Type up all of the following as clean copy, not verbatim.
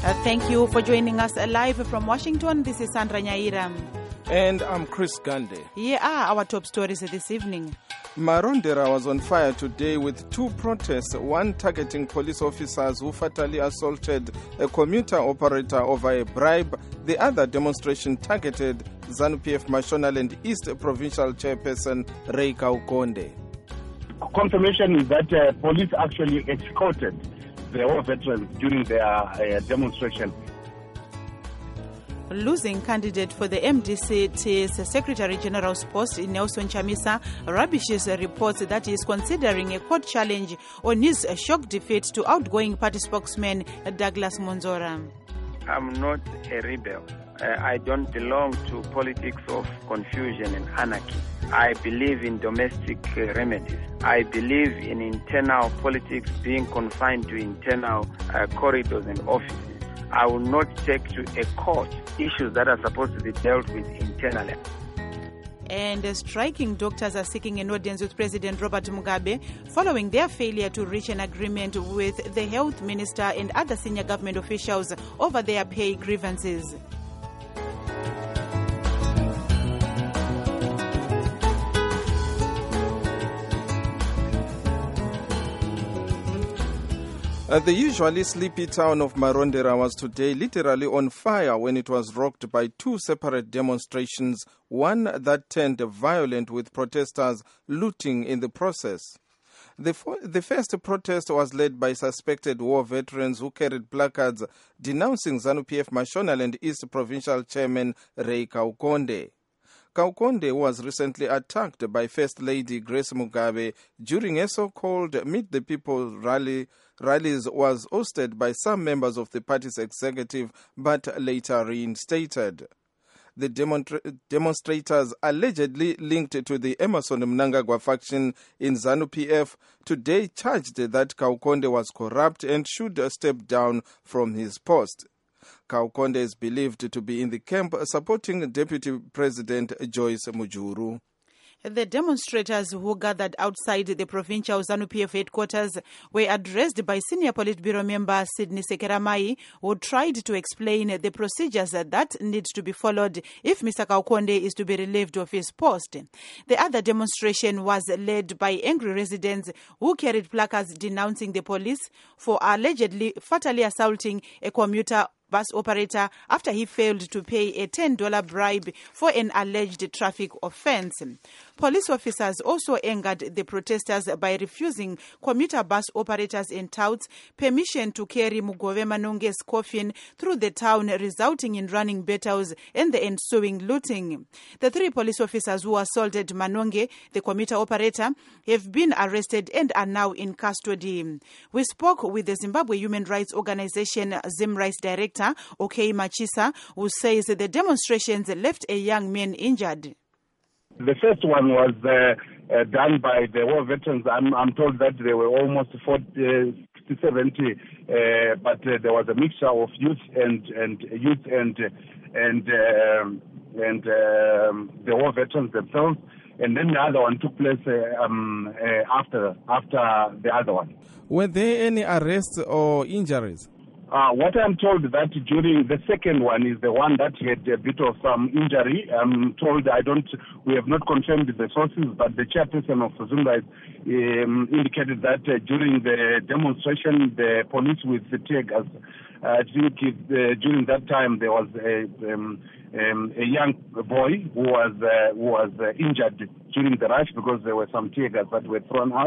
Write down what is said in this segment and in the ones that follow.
Thank you for joining us live from Washington. This is Sandra Nyaira. And I'm Chris Gande. Here are our top stories this evening. Marondera was on fire today with two protests, one targeting police officers who fatally assaulted a commuter operator over a bribe. The other demonstration targeted ZANU-PF Mashonaland East Provincial Chairperson Ray Kaukonde. Confirmation is that police actually escorted the war veterans during their demonstration. Losing candidate for the MDC's Secretary General's post, Nelson Chamisa, rubbishes reports that he is considering a court challenge on his shock defeat to outgoing party spokesman Douglas Monzora. I'm not a rebel. I don't belong to politics of confusion and anarchy. I believe in domestic remedies. I believe in internal politics being confined to internal corridors and offices. I will not take to a court issues that are supposed to be dealt with internally. And striking doctors are seeking an audience with President Robert Mugabe following their failure to reach an agreement with the health minister and other senior government officials over their pay grievances. The usually sleepy town of Marondera was today literally on fire when it was rocked by two separate demonstrations, one that turned violent with protesters looting in the process. The first protest was led by suspected war veterans who carried placards denouncing ZANU-PF Mashonaland East Provincial Chairman Ray Kaukonde. Kaukonde was recently attacked by First Lady Grace Mugabe during a so-called Meet the People rallies was hosted by some members of the party's executive but later reinstated. The demonstrators allegedly linked to the Emerson Mnangagwa faction in ZANU-PF today charged that Kaukonde was corrupt and should step down from his post. Kaukonde is believed to be in the camp supporting Deputy President Joyce Mujuru. The demonstrators who gathered outside the provincial ZANU-PF headquarters were addressed by senior Politburo member Sidney Sekeramai, who tried to explain the procedures that need to be followed if Mr. Kaukonde is to be relieved of his post. The other demonstration was led by angry residents who carried placards denouncing the police for allegedly fatally assaulting a commuter bus operator after he failed to pay a $10 bribe for an alleged traffic offense. Police officers also angered the protesters by refusing commuter bus operators in touts permission to carry Mugove Manonge's coffin through the town, resulting in running battles and the ensuing looting. The three police officers who assaulted Manonge, the commuter operator, have been arrested and are now in custody. We spoke with the Zimbabwe Human Rights Organization ZimRights Director Okay Machisa, who says the demonstrations left a young man injured. The first one was done by the war veterans. I'm told that there were almost 40, 70, but there was a mixture of youth and the war veterans themselves. And then the other one took place after the other one. Were there any arrests or injuries? What I'm told that during the second one is the one that had a bit of some injury. I'm told we have not confirmed the sources, but the chairperson of ZimRights indicated that during the demonstration, the police with the tear gas, I think during that time there was a young boy who was injured during the rush because there were some tear gas that were thrown out,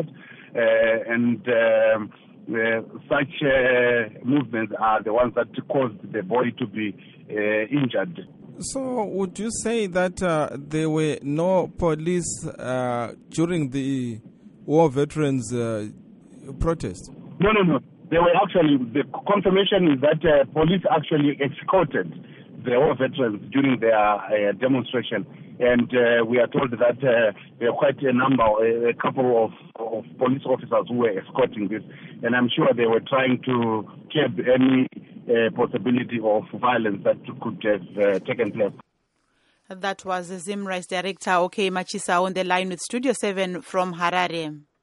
such movements are the ones that caused the boy to be injured. So would you say that there were no police during the war veterans protest? No. There were actually, the confirmation is that police actually escorted the war veterans during their demonstration. And we are told that there are quite a couple of police officers who were escorting this. And I'm sure they were trying to curb any possibility of violence that could have taken place. That was ZimRights Director Okay Machisa on the line with Studio 7 from Harare.